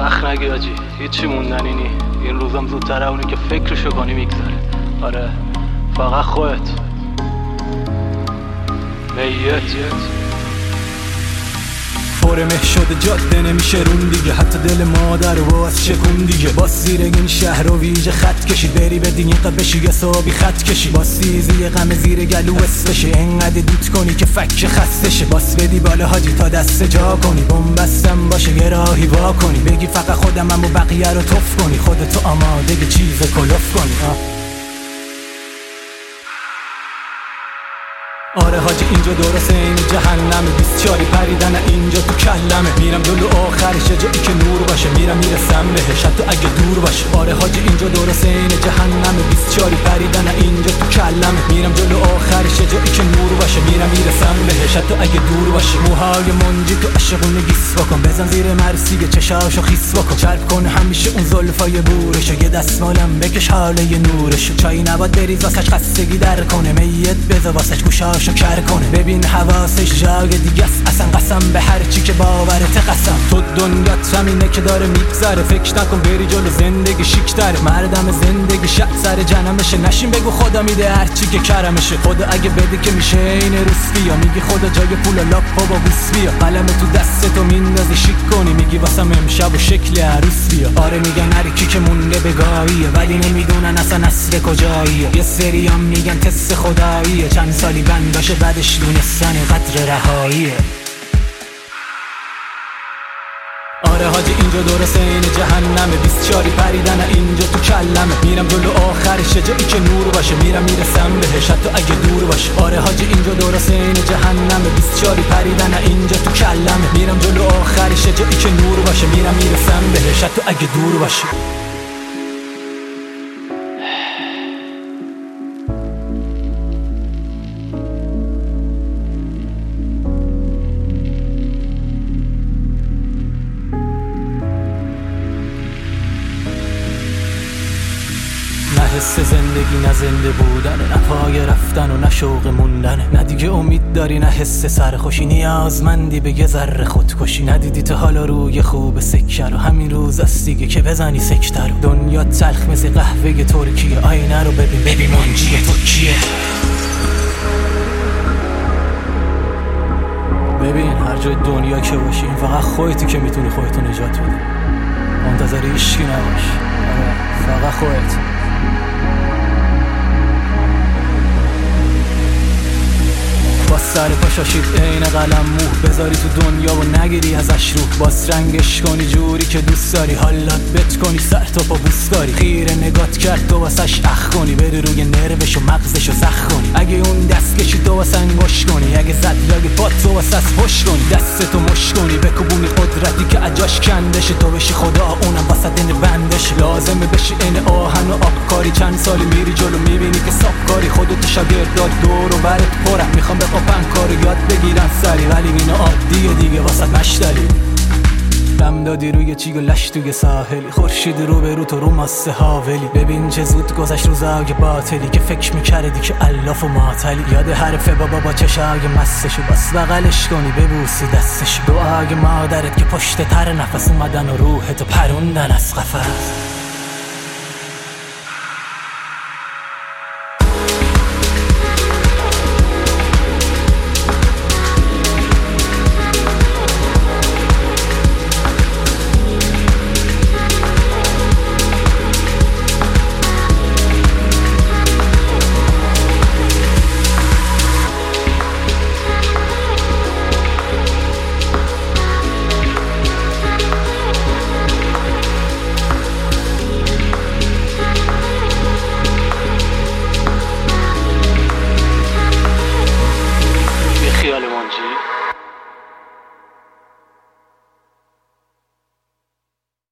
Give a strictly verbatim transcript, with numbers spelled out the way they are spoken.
سخت نگی آجی، هیچی موندنی نی. این روزم زودتر اونی که فکرشو کنی میگذره. آره فقط خودت میت پرمه شده جاده نمیشه رون دیگه، حتی دل مادر و از شکون دیگه. با زیر این شهر و ویژه خط کشید، بری به دینقه بشی یه صابی خط کشی. با سیزی غم زیر گلو اسفشه، انقدر دوت کنی که فک خسته شه. باس بدی بالا حاجی تا دست جا کنی، بومبستم باشه یه راهی وا کنی. بگی فقط خودمم و بقیه رو توف کنی، خودتو آماده که چیز کلوف کنی. آه. آره حاجی اینجا درسته این جهنمه، بیست چاری پریدن اینجا تو کلمه. میرم جلو آخرش جایی که نور باشه، میرم میرسم بهش حتی اگه دور باشه. آره حاجی اینجا درسته این جهنمه، بیست چاری پریدن اینجا تو کلمه. میرم جلو آخرش جایی که نور باشه، میرم میرسم بهش حتی اگه دور باشه. موهای منجی تو عشقونه گیس بکن، بزن زیر مرسی چشاشو خیس بکن. چرب کن همیشه اون زلفای بورشو، یه دستمالم بکش حاله نورشو. چای نباد بریز واسش خستگی در کنه، میت بذار واسش گوشاشو کر کنه. ببین حواسش جای دیگه است، اصلا قسم به هر چی که باورت قسم. تو دنیات همینه که داره میگذره، فکر نکن بری جلو زندگی شیک داره. مردم زندگی شب سر جنمشه، نشین بگو خدا میده هر چی که کرمشه. خدا اگه بده که میشه این روسپیا، میگی خدا جای پول و لاپ و با بوس بیا. قلم تو دستتو میندازی شیک کنی، میگی واسم امشب و شکل عروس بیا. آره میگن هر کی که مونده بگاهیه، ولی نمیدونن اصلا اصل کجاییه. یه سریام میگن تست خداییه، چند سالی بند باشه بعدش دونستن قدر رهاییه. آره حاجی اینجا درسته این جهنمه، بیست چاری پریدن اینجا تو کلمه. میرم جلو آخرش جایی که نور باشه، میرم میرسم بهش حتی اگه دور باشه. آره حاجی اینجا درسته این جهنمه، بیست چاری پریدن اینجا تو کلمه. میرم جلو آخرش جایی که نور باشه، میرم میرسم بهش حتی اگه دور باشه. نه حس زندگی نه زنده بودن، نه پای رفتن و نه شوق موندن. نه دیگه امید داری نه حس سرخوشی، نیازمندی به یه ذره خودکشی. ندیدی تا حالا روی خوب سکه رو، همین روز است دیگه که بزنی سکته رو. دنیا تلخ مثل قهوه ترکیه، آینه رو ببین ببین منجی تو کیه. ببین هر جای دنیا که باشی، این فقط خودتی که میتونی خودتو نجات بدی. منتظر هیچکی نباش، فقط خودت. با سر پاشاشید عین قلم موه، بذاری تو دنیا و نگیری ازش روح. باس رنگش کنی جوری که دوست داری، حالات بت کنی سر تا پا بوس کاری. خیره نگات کرد تو واسش اخ کنی، بری روی نروش و مغزشو زخ کنی. اگه اون دست کشی تو واسه انگوش کنی، اگه زد لاگ پات تو واسه پشت کنی. دستتو مش کنی بکوبونی قدرتی که اجاش کندشه، تو بشی خدا اونم واسه دین بندش. لازمه بشی این آهن و آبکاری، چند سالی میری جلو میبینی که صاف کاری. خودت شاگردات دور و برت پرم، میخوام بخوا پنکارو یاد بگیرن سری، ولی اینا عادیه دیگه واسه مشتری. دم دادی روی چیگ و لش توی ساحلی، خورشید رو به رو تو رو ماسه هاولی. ببین چه زود گذشت روزای باطلی که فکر میکردی که الاف و معطلی. یاد حرف بابا با چشای مستشو، باس بغلش کنی ببوسی دستشو. دعای مادرت که پشت تر نفس اومدن و روحتو پروندن از قفس.